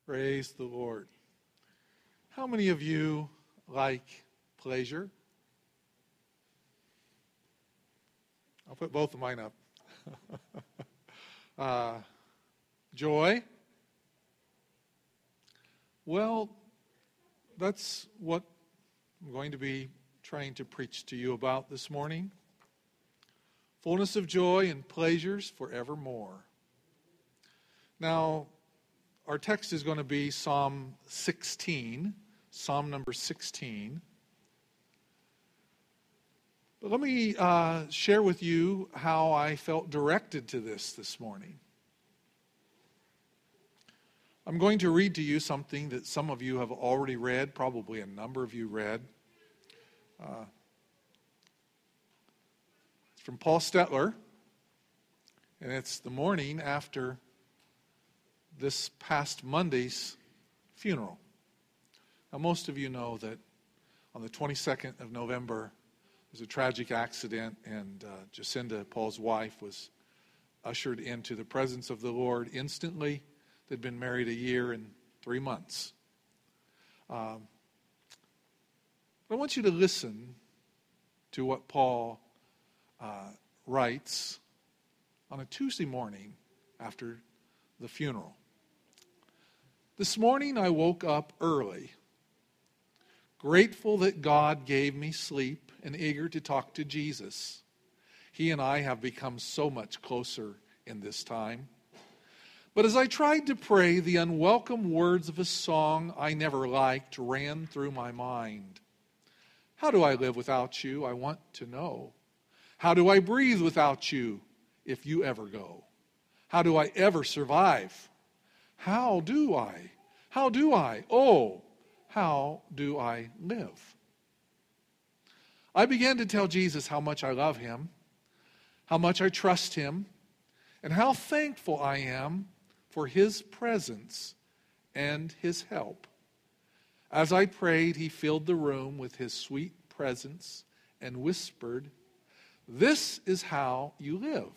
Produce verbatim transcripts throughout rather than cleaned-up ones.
Praise the Lord. How many of you like pleasure? I'll put both of mine up. uh, joy? Well, that's what I'm going to be trying to preach to you about this morning. Fullness of joy and pleasures forevermore. Now, our text is going to be Psalm sixteen, Psalm number sixteen. But let me uh, share with you how I felt directed to this this morning. I'm going to read to you something that some of you have already read, probably a number of you read. Uh, it's from Paul Stetler, and it's the morning after this past Monday's funeral. Now, most of you know that on the twenty-second of November, there was a tragic accident, and uh, Jacinda, Paul's wife, was ushered into the presence of the Lord instantly. They'd been married a year and three months. Um, I want you to listen to what Paul uh, writes on a Tuesday morning after the funeral. This morning I woke up early, grateful that God gave me sleep and eager to talk to Jesus. He and I have become so much closer in this time. But as I tried to pray, the unwelcome words of a song I never liked ran through my mind. How do I live without you? I want to know. How do I breathe without you if you ever go? How do I ever survive? How do I? How do I? Oh, how do I live? I began to tell Jesus how much I love him, how much I trust him, and how thankful I am for his presence and his help. As I prayed, he filled the room with his sweet presence and whispered, "This is how you live,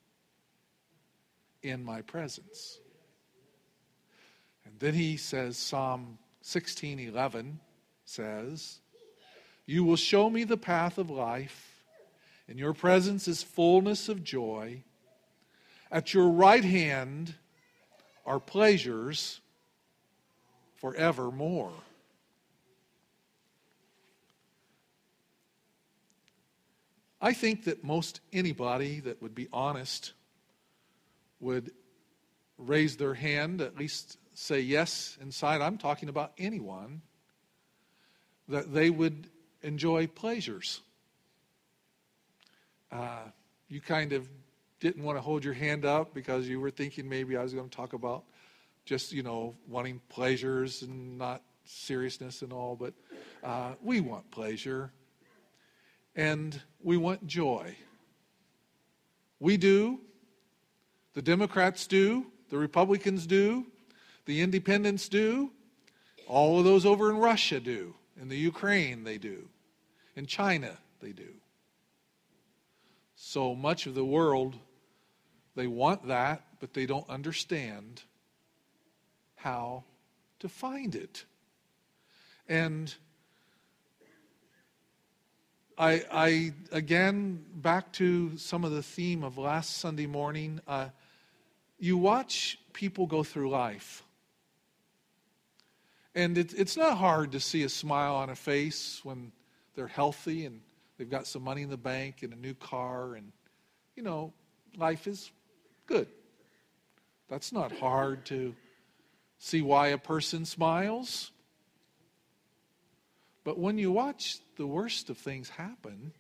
in my presence." And then he says, Psalm sixteen eleven says, "You will show me the path of life. In your presence is fullness of joy. At your right hand are pleasures forevermore." I think that most anybody that would be honest would raise their hand, at least say yes inside. I'm talking about anyone, that they would enjoy pleasures. Uh, you kind of didn't want to hold your hand up because you were thinking maybe I was going to talk about just, you know, wanting pleasures and not seriousness and all, but uh, we want pleasure and we want joy. We do. The Democrats do. The Republicans do. The independents do. All of those over in Russia do. In the Ukraine they do. In China they do. So much of the world, they want that, but they don't understand how to find it. And I, I again, back to some of the theme of last Sunday morning, uh, you watch people go through life. And it, it's not hard to see a smile on a face when they're healthy and they've got some money in the bank and a new car and, you know, life is good. That's not hard to see why a person smiles. But when you watch the worst of things happen,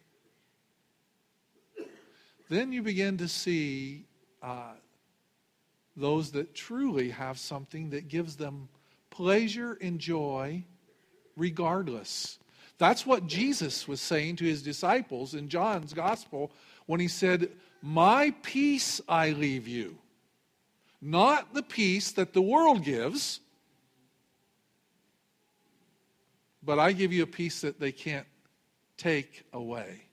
then you begin to see uh, those that truly have something that gives them pleasure and joy regardless. That's what Jesus was saying to his disciples in John's gospel when he said, "My peace I leave you, not the peace that the world gives, but I give you a peace that they can't take away."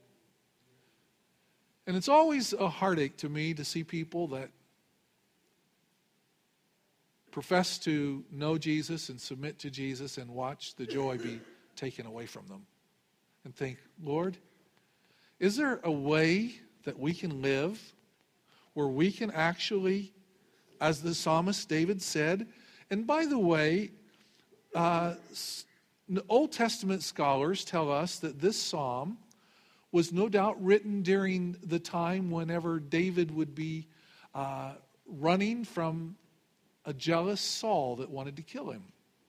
And it's always a heartache to me to see people that profess to know Jesus and submit to Jesus and watch the joy be taken away from them. And think, Lord, is there a way that we can live where we can actually, as the psalmist David said, and by the way, uh, Old Testament scholars tell us that this psalm was no doubt written during the time whenever David would be uh, running from a jealous Saul that wanted to kill him.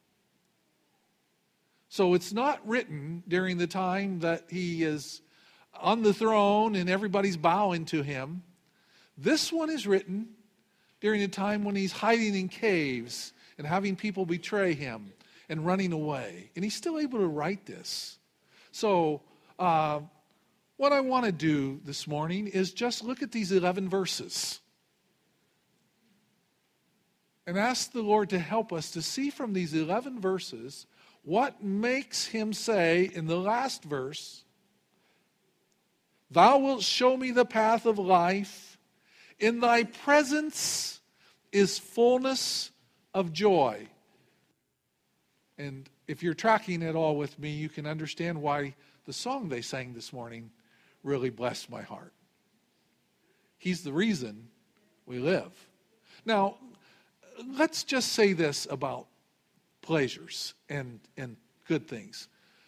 So it's not written during the time that he is on the throne and everybody's bowing to him. This one is written during a time when he's hiding in caves and having people betray him and running away. And he's still able to write this. So uh, what I want to do this morning is just look at these eleven verses and ask the Lord to help us to see from these eleven verses what makes him say in the last verse, "Thou wilt show me the path of life. In thy presence is fullness of joy." And if you're tracking at all with me, you can understand why the song they sang this morning really blessed my heart. He's the reason we live. Now, let's just say this about pleasures and, and good things.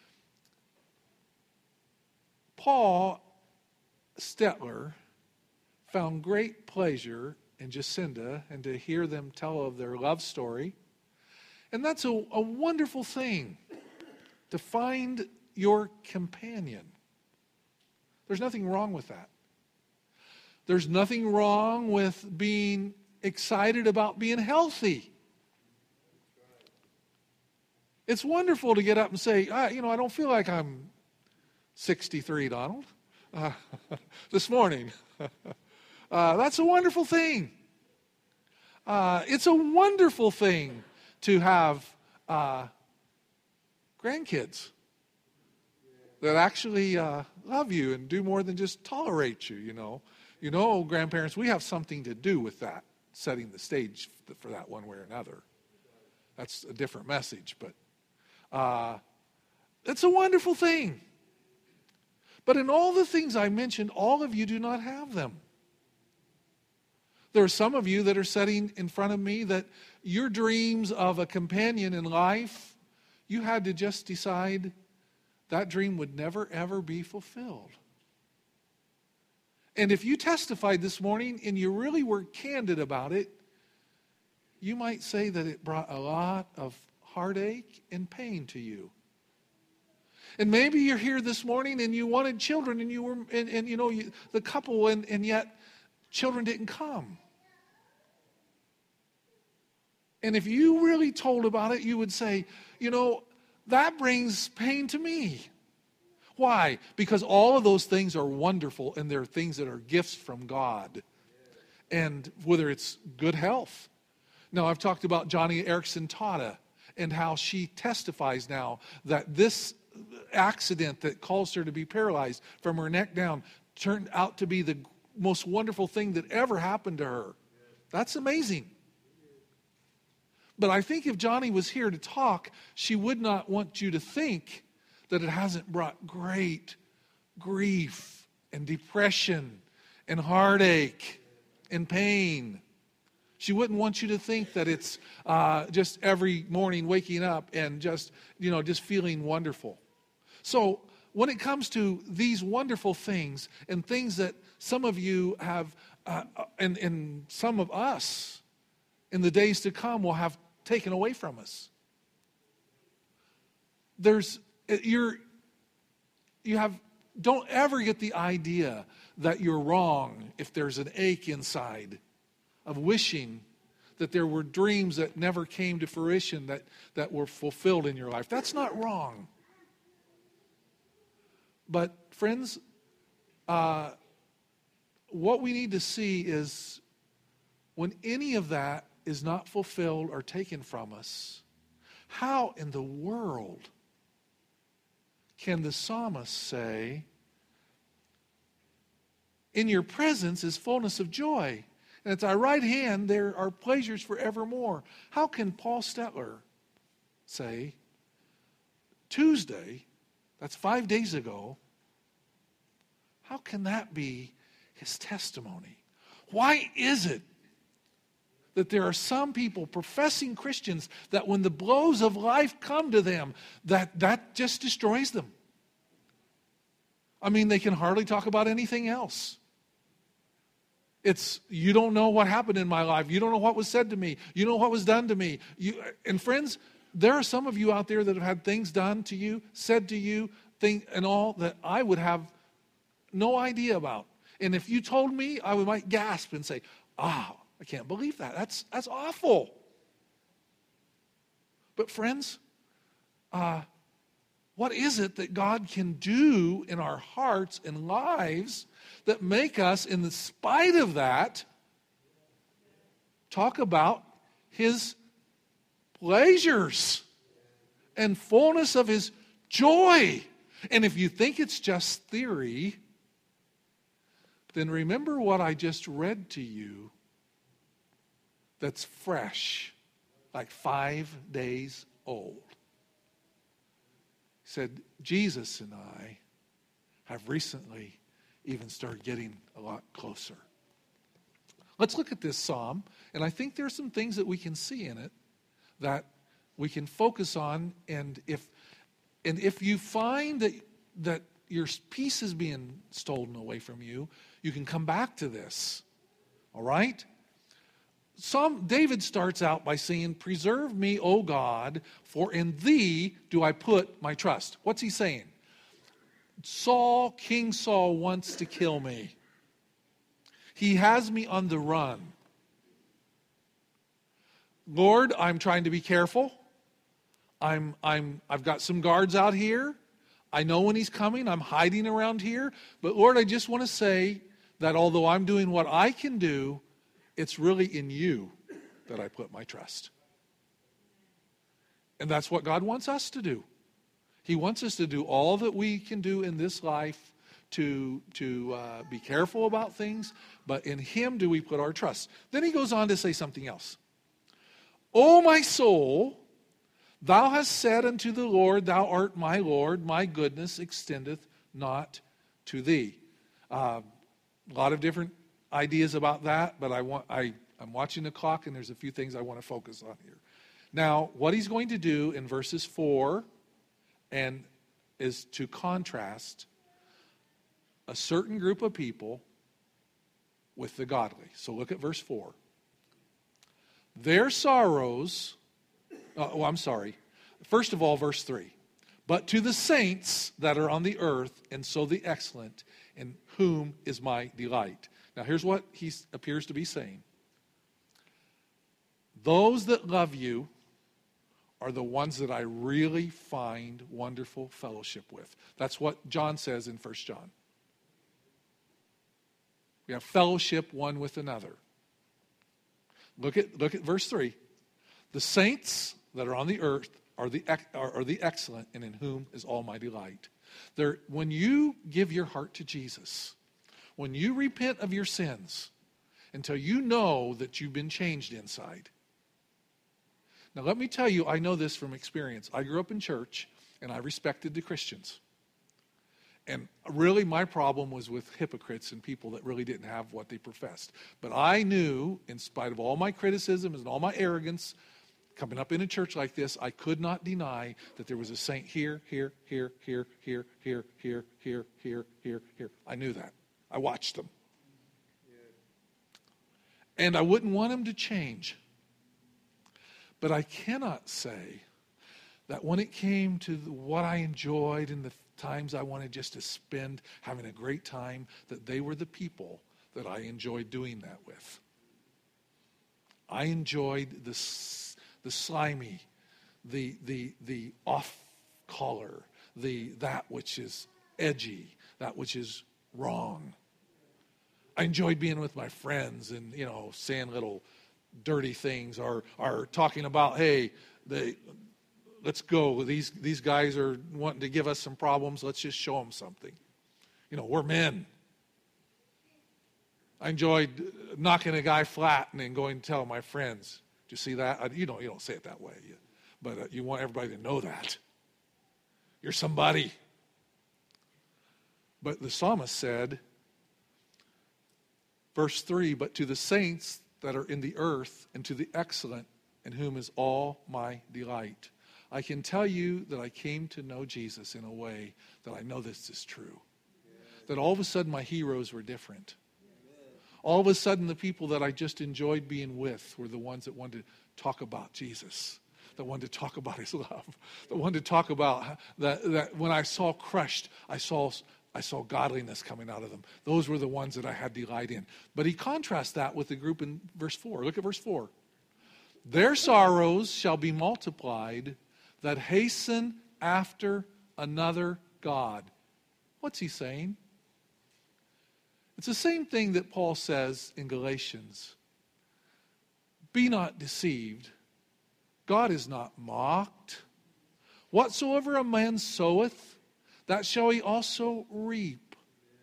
Paul Stetler found great pleasure in Jacinda and to hear them tell of their love story. And that's a, a wonderful thing, to find your companion. There's nothing wrong with that. There's nothing wrong with being excited about being healthy. It's wonderful to get up and say, ah, you know, I don't feel like I'm sixty-three, Donald, uh, this morning. uh, that's a wonderful thing. Uh, it's a wonderful thing to have uh, grandkids that actually uh, love you and do more than just tolerate you, you know. You know, grandparents, we have something to do with that, setting the stage for that one way or another. That's a different message, but uh, it's a wonderful thing. But in all the things I mentioned, all of you do not have them. There are some of you that are sitting in front of me that your dreams of a companion in life, you had to just decide that dream would never, ever be fulfilled. And if you testified this morning and you really were candid about it, you might say that it brought a lot of heartache and pain to you. And maybe you're here this morning and you wanted children and you were, and, and you know, you, the couple, and, and yet children didn't come. And if you really told about it, you would say, you know, that brings pain to me. Why? Because all of those things are wonderful and they're things that are gifts from God. And whether it's good health. Now, I've talked about Johnny Erickson Tata and how she testifies now that this accident that caused her to be paralyzed from her neck down turned out to be the most wonderful thing that ever happened to her. That's amazing. But I think if Johnny was here to talk, she would not want you to think that it hasn't brought great grief and depression and heartache and pain. She wouldn't want you to think that it's uh, just every morning waking up and just, you know, just feeling wonderful. So when it comes to these wonderful things and things that some of you have, uh, and, and some of us in the days to come will have taken away from us. There's, you're, you have, don't ever get the idea that you're wrong if there's an ache inside of wishing that there were dreams that never came to fruition that, that were fulfilled in your life. That's not wrong. But friends, uh, what we need to see is when any of that is not fulfilled or taken from us, how in the world can the psalmist say, in your presence is fullness of joy, And at thy right hand there are pleasures forevermore. How can Paul Stetler say, Tuesday, that's five days ago, how can that be his testimony? Why is it that there are some people, professing Christians, that when the blows of life come to them, that that just destroys them? I mean, they can hardly talk about anything else. It's, you don't know what happened in my life. You don't know what was said to me. You know what was done to me. You, and friends, there are some of you out there that have had things done to you, said to you, thing, and all that I would have no idea about. And if you told me, I would might gasp and say, ah, oh, I can't believe that. That's, that's awful. But friends, uh, what is it that God can do in our hearts and lives that make us, in the spite of that, talk about His pleasures and fullness of His joy? And if you think it's just theory, then remember what I just read to you that's fresh, like five days old. He said, Jesus and I have recently even started getting a lot closer. Let's look at this psalm, and I think there's some things that we can see in it that we can focus on, and if and if you find that that your peace is being stolen away from you, you can come back to this. All right? Psalm David starts out by saying, "Preserve me, O God, for in thee do I put my trust." What's he saying? Saul, King Saul, wants to kill me. He has me on the run. Lord, I'm trying to be careful. I'm, I'm, I've got some guards out here. I know when he's coming. I'm hiding around here. But Lord, I just want to say that although I'm doing what I can do, it's really in you that I put my trust. And that's what God wants us to do. He wants us to do all that we can do in this life to, to uh, be careful about things, but in Him do we put our trust. Then he goes on to say something else. O my soul, thou hast said unto the Lord, thou art my Lord, my goodness extendeth not to thee. Uh, a lot of different ideas about that, but I want, I, I'm watching the clock, and there's a few things I want to focus on here. Now, what he's going to do in verses four and is to contrast a certain group of people with the godly. So look at verse four. Their sorrows, uh, oh, I'm sorry. First of all, verse three. But to the saints that are on the earth, and so the excellent, in whom is my delight. Now here's what he appears to be saying. Those that love you are the ones that I really find wonderful fellowship with. That's what John says in First John. We have fellowship one with another. Look at, look at verse three. The saints that are on the earth are the, are, are the excellent, and in whom is all my delight. There, when you give your heart to Jesus, when you repent of your sins, until you know that you've been changed inside. Now let me tell you, I know this from experience. I grew up in church, and I respected the Christians. And really my problem was with hypocrites and people that really didn't have what they professed. But I knew, in spite of all my criticism and all my arrogance, coming up in a church like this, I could not deny that there was a saint here, here, here, here, here, here, here, here, here, here, here. I knew that. I watched them. And I wouldn't want them to change. But I cannot say that when it came to what I enjoyed and the times I wanted just to spend having a great time, that they were the people that I enjoyed doing that with. I enjoyed the, the slimy, the, the, the off-color, the, that which is edgy, that which is wrong. I enjoyed being with my friends and, you know, saying little dirty things, or, or talking about, hey, they, let's go. These, these guys are wanting to give us some problems. Let's just show them something. You know, we're men. I enjoyed knocking a guy flat and then going to tell my friends. Do you see that? You don't, you don't say it that way, but uh, you want everybody to know that. You're somebody. But the psalmist said, verse three, but to the saints that are in the earth and to the excellent in whom is all my delight. I can tell you that I came to know Jesus in a way that I know this is true. That all of a sudden my heroes were different. All of a sudden the people that I just enjoyed being with were the ones that wanted to talk about Jesus. That wanted to talk about his love. That wanted to talk about that, that when I saw crushed, I saw I saw godliness coming out of them. Those were the ones that I had delight in. But he contrasts that with the group in verse four. Look at verse four. Their sorrows shall be multiplied that hasten after another God. What's he saying? It's the same thing that Paul says in Galatians. Be not deceived. God is not mocked. Whatsoever a man soweth, that shall he also reap.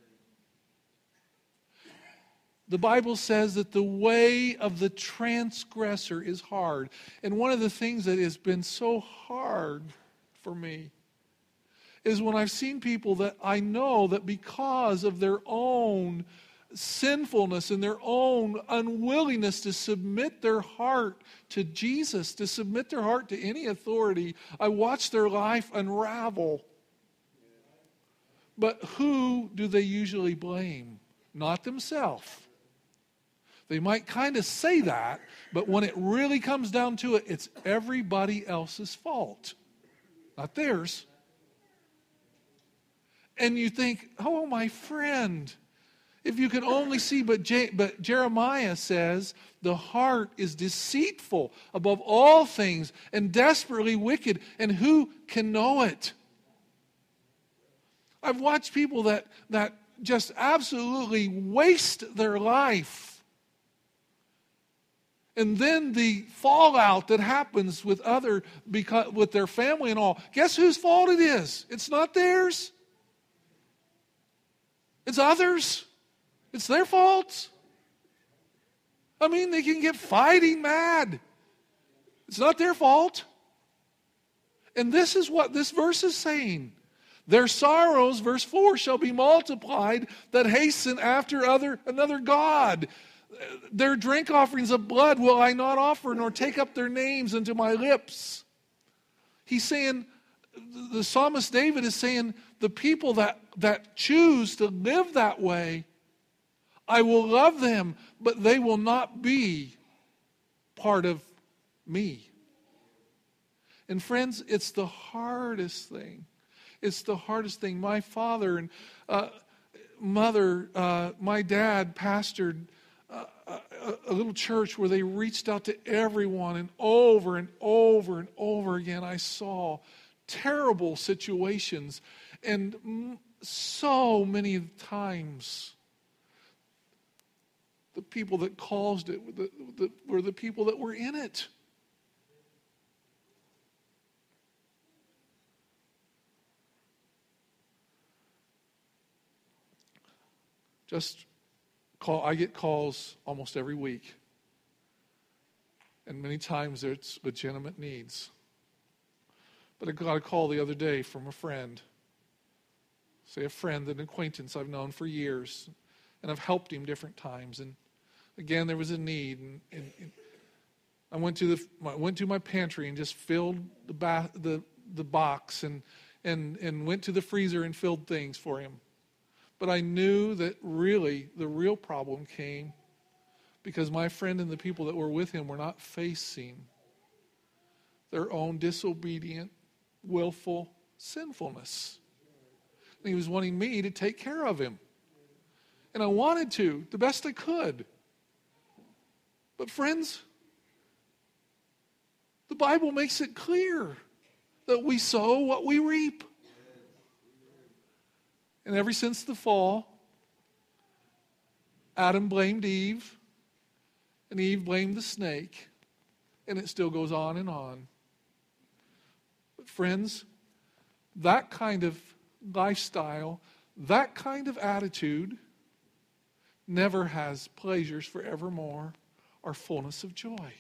The Bible says that the way of the transgressor is hard. And one of the things that has been so hard for me is when I've seen people that I know that because of their own sinfulness and their own unwillingness to submit their heart to Jesus, to submit their heart to any authority, I watch their life unravel. But who do they usually blame? Not themselves. They might kind of say that, but when it really comes down to it, it's everybody else's fault, not theirs. And you think, oh, my friend, if you could only see, but, Je- but Jeremiah says, the heart is deceitful above all things and desperately wicked, and who can know it? I've watched people that, that just absolutely waste their life. And then the fallout that happens with other, because, with their family and all, guess whose fault it is? It's not theirs. It's others. It's their fault. I mean, they can get fighting mad. It's not their fault. And this is what this verse is saying. Their sorrows, verse four, shall be multiplied that hasten after other another God. Their drink offerings of blood will I not offer, nor take up their names into my lips. He's saying, the psalmist David is saying, the people that, that choose to live that way, I will love them, but they will not be part of me. And friends, it's the hardest thing. It's the hardest thing. My father and uh, mother, uh, my dad pastored uh, a, a little church where they reached out to everyone, and over and over and over again I saw terrible situations, and m- so many times the people that caused it were the, the, were the people that were in it. Just call. I get calls almost every week, and many times it's legitimate needs. But I got a call the other day from a friend, say a friend, an acquaintance I've known for years, and I've helped him different times. And again, there was a need, and, and, and I went to the I went to my pantry and just filled the bath, the the box, and and and went to the freezer and filled things for him. But I knew that really the real problem came because my friend and the people that were with him were not facing their own disobedient, willful sinfulness. And he was wanting me to take care of him. And I wanted to, the best I could. But friends, the Bible makes it clear that we sow what we reap. And ever since the fall, Adam blamed Eve, and Eve blamed the snake, and it still goes on and on. But friends, that kind of lifestyle, that kind of attitude never has pleasures forevermore or fullness of joy.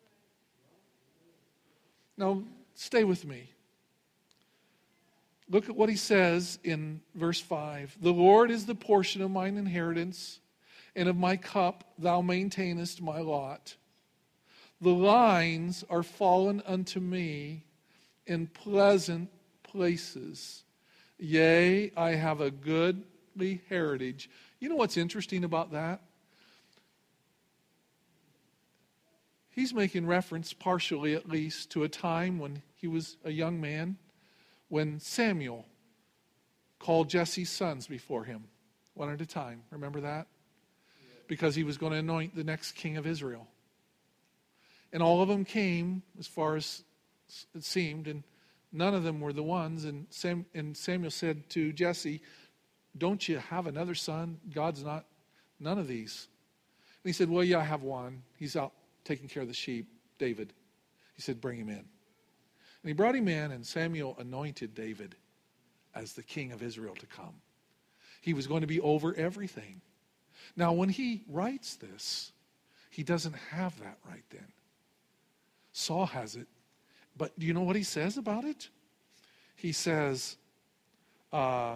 Now, stay with me. Look at what he says in verse five. The Lord is the portion of mine inheritance, and of my cup thou maintainest my lot. The lines are fallen unto me in pleasant places. Yea, I have a goodly heritage. You know what's interesting about that? He's making reference, partially at least, to a time when he was a young man, when Samuel called Jesse's sons before him, one at a time. Remember that? Because he was going to anoint the next king of Israel. And all of them came, as far as it seemed, and none of them were the ones. And, Sam, and Samuel said to Jesse, don't you have another son? God's not, none of these. And he said, well, yeah, I have one. He's out taking care of the sheep, David. He said, bring him in. And he brought him in, and Samuel anointed David as the king of Israel to come. He was going to be over everything. Now, when he writes this, he doesn't have that right then. Saul has it. But do you know what he says about it? He says, uh,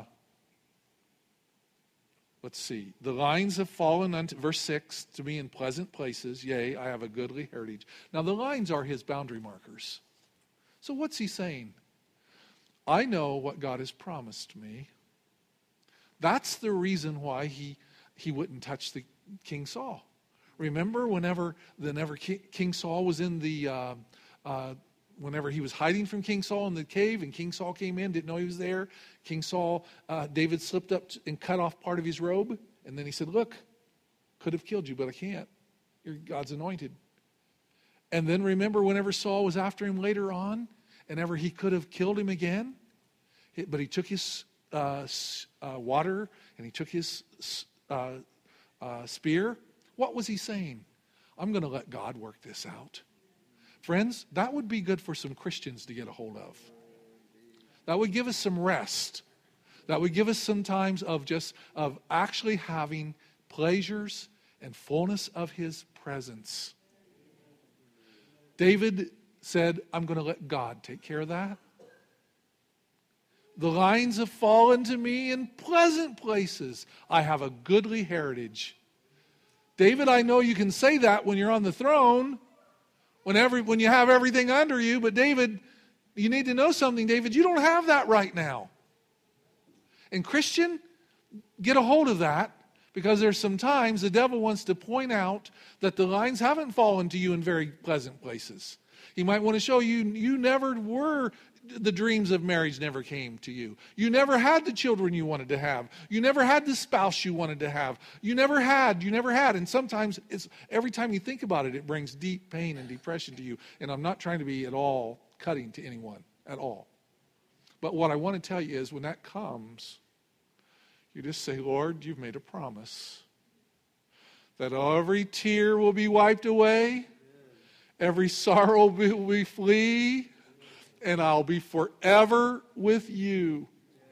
let's see. The lines have fallen unto, verse six, to me in pleasant places. Yea, I have a goodly heritage. Now, the lines are his boundary markers. So what's he saying? I know what God has promised me. That's the reason why he, he wouldn't touch the King Saul. Remember whenever, whenever King Saul was in the, uh, uh, whenever he was hiding from King Saul in the cave and King Saul came in, didn't know he was there. King Saul, uh, David slipped up and cut off part of his robe. And then he said, look, could have killed you, but I can't. You're God's anointed. And then remember whenever Saul was after him later on, and ever he could have killed him again, but he took his uh, uh, water and he took his uh, uh, spear. What was he saying? I'm going to let God work this out. Friends, that would be good for some Christians to get a hold of. That would give us some rest. That would give us some times of just, of actually having pleasures and fullness of his presence. David said, I'm going to let God take care of that. The lines have fallen to me in pleasant places. I have a goodly heritage. David, I know you can say that when you're on the throne, when, every, when you have everything under you, but David, you need to know something, David, you don't have that right now. And Christian, get a hold of that, because there's some times the devil wants to point out that the lines haven't fallen to you in very pleasant places. He might want to show you, you never were, the dreams of marriage never came to you. You never had the children you wanted to have. You never had the spouse you wanted to have. You never had, you never had. And sometimes, it's every time you think about it, it brings deep pain and depression to you. And I'm not trying to be at all cutting to anyone, at all. But what I want to tell you is, when that comes, you just say, Lord, you've made a promise that every tear will be wiped away, every sorrow will be flee, and I'll be forever with you.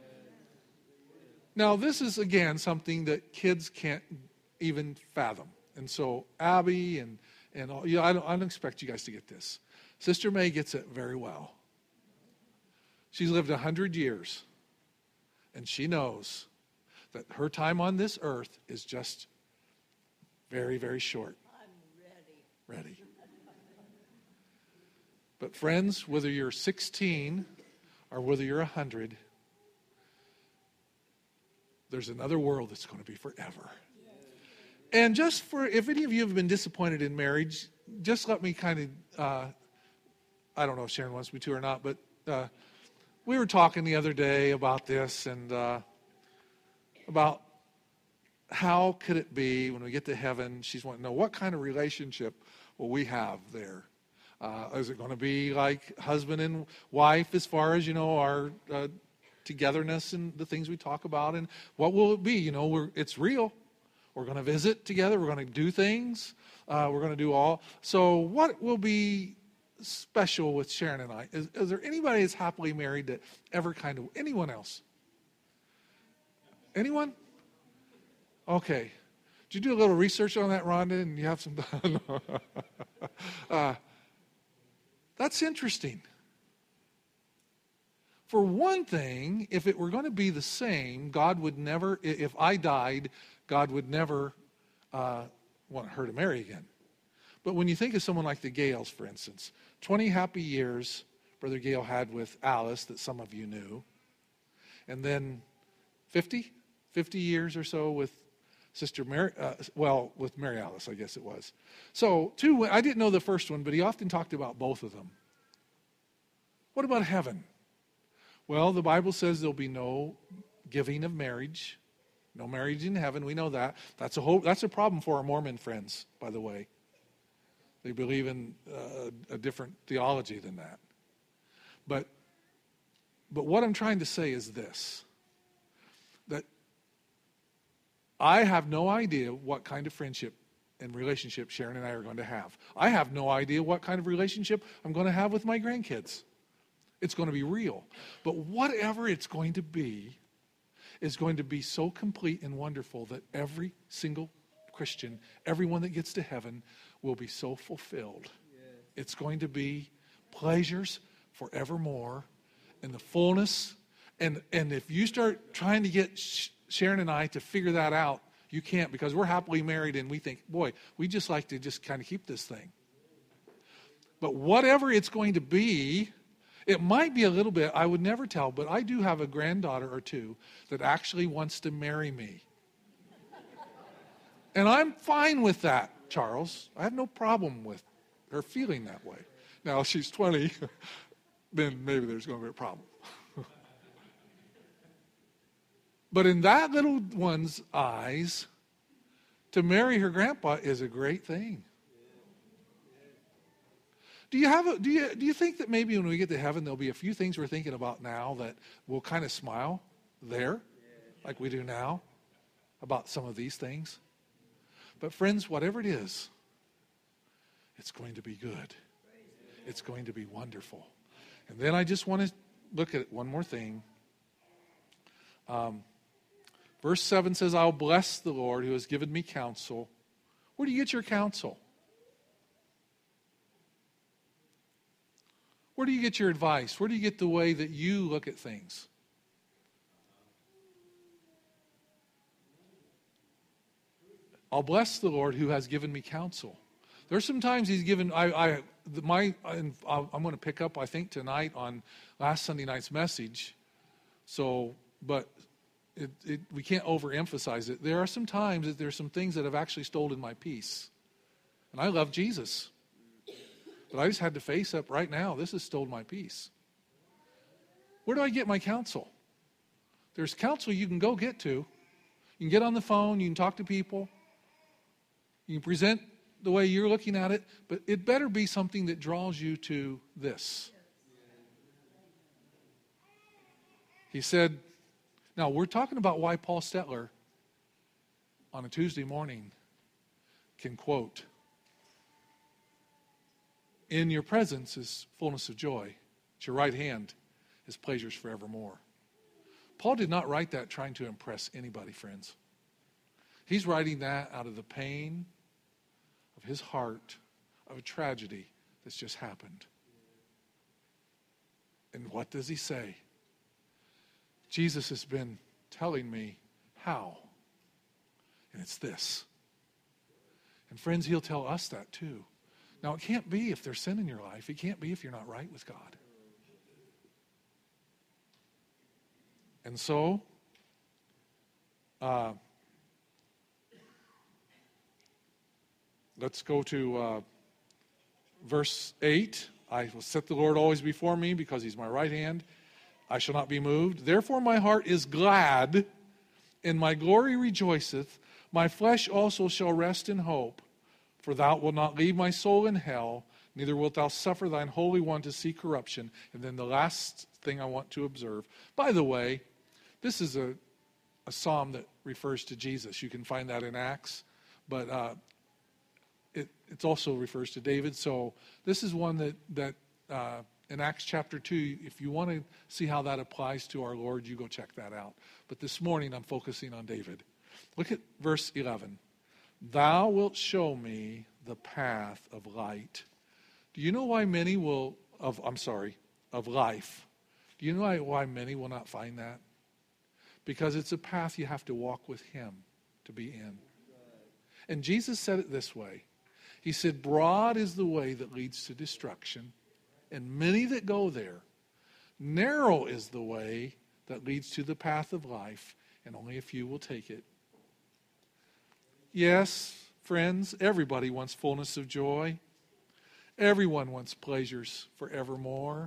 Now, this is, again, something that kids can't even fathom. And so Abby and, and all, you know, I, don't, I don't expect you guys to get this. Sister May gets it very well. She's lived a hundred years, and she knows that her time on this earth is just very, very short. I'm ready. Ready. But friends, whether you're sixteen or whether you're one hundred, there's another world that's going to be forever. And just for, if any of you have been disappointed in marriage, just let me kind of, uh, I don't know if Sharon wants me to or not, but uh, we were talking the other day about this and uh, about how could it be when we get to heaven. She's wanting to know, what kind of relationship will we have there? Uh, is it going to be like husband and wife as far as, you know, our uh, togetherness and the things we talk about? And what will it be? You know, we're, it's real. We're going to visit together. We're going to do things. Uh, we're going to do all. So what will be special with Sharon and I? Is, is there anybody that's happily married that ever kind of, anyone else? Anyone? Okay. Did you do a little research on that, Rhonda, and you have some? uh, that's interesting. For one thing, if it were going to be the same, God would never, if I died, God would never uh, want her to marry again. But when you think of someone like the Gales, for instance, twenty happy years Brother Gale had with Alice that some of you knew, and then fifty, fifty years or so with Sister Mary, uh, well, with Mary Alice, I guess it was. So, two, I didn't know the first one, but he often talked about both of them. What about heaven? Well, the Bible says there'll be no giving of marriage, no marriage in heaven. We know that. That's a whole, that's a problem for our Mormon friends, by the way. They believe in uh, a different theology than that. But, but what I'm trying to say is this, that I have no idea what kind of friendship and relationship Sharon and I are going to have. I have no idea what kind of relationship I'm going to have with my grandkids. It's going to be real. But whatever it's going to be is going to be so complete and wonderful that every single Christian, everyone that gets to heaven, will be so fulfilled. Yes. It's going to be pleasures forevermore in the fullness. And, and if you start trying to get Sharon and I to figure that out, you can't, because we're happily married and we think, boy, we just like to just kind of keep this thing. But whatever it's going to be, it might be a little bit, I would never tell, but I do have a granddaughter or two that actually wants to marry me. And I'm fine with that, Charles. I have no problem with her feeling that way. Now, if she's twenty, then maybe there's going to be a problem. But in that little one's eyes, to marry her grandpa is a great thing. Do you have a, do you do you think that maybe when we get to heaven there'll be a few things we're thinking about now that we'll kind of smile there, like we do now, about some of these things? But friends, whatever it is, it's going to be good. It's going to be wonderful. And then I just want to look at one more thing. Um, verse seven says, I'll bless the Lord who has given me counsel. Where do you get your counsel? Where do you get your advice? Where do you get the way that you look at things? I'll bless the Lord who has given me counsel. There's some times he's given, I, I, my, I'm going to pick up, I think, tonight on last Sunday night's message. So, but it, it, we can't overemphasize it. There are some times that there's some things that have actually stolen my peace. And I love Jesus. But I just had to face up right now. This has stolen my peace. Where do I get my counsel? There's counsel you can go get to. You can get on the phone. You can talk to people. You can present the way you're looking at it. But it better be something that draws you to this. He said, now we're talking about why Paul Stetler on a Tuesday morning can quote, in your presence is fullness of joy. At your right hand is pleasures forevermore. Paul did not write that trying to impress anybody, friends. He's writing that out of the pain of his heart, of a tragedy that's just happened. And what does he say? Jesus has been telling me how. And it's this. And friends, he'll tell us that too. Now, it can't be if there's sin in your life. It can't be if you're not right with God. And so, uh, let's go to uh, verse eight. I will set the Lord always before me because he's my right hand. I shall not be moved. Therefore my heart is glad, and my glory rejoiceth. My flesh also shall rest in hope. For thou wilt not leave my soul in hell, neither wilt thou suffer thine Holy One to see corruption. And then the last thing I want to observe. By the way, this is a, a psalm that refers to Jesus. You can find that in Acts. But uh, it it also refers to David. So this is one that, that uh, in Acts chapter two, if you want to see how that applies to our Lord, you go check that out. But this morning I'm focusing on David. Look at verse eleven. Thou wilt show me the path of light. Do you know why many will, of I'm sorry, of life? Do you know why, why many will not find that? Because it's a path you have to walk with him to be in. And Jesus said it this way. He said, broad is the way that leads to destruction, and many that go there. Narrow is the way that leads to the path of life, and only a few will take it. Yes, friends, everybody wants fullness of joy. Everyone wants pleasures forevermore.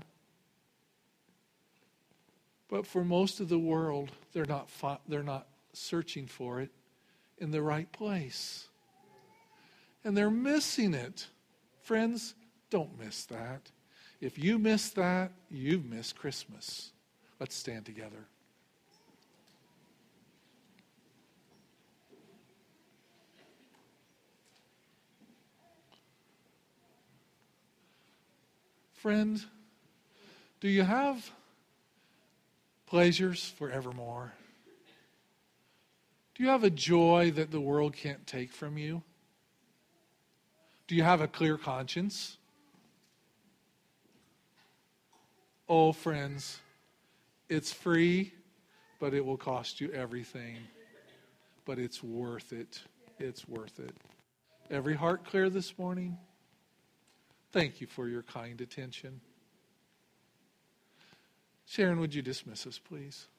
But for most of the world, they're not fi- they're not searching for it in the right place. And they're missing it. Friends, don't miss that. If you miss that, you've missed Christmas. Let's stand together. Friend, do you have pleasures forevermore? Do you have a joy that the world can't take from you? Do you have a clear conscience? Oh, friends, it's free, but it will cost you everything. But it's worth it. It's worth it. Every heart clear this morning? Thank you for your kind attention. Sharon, would you dismiss us, please?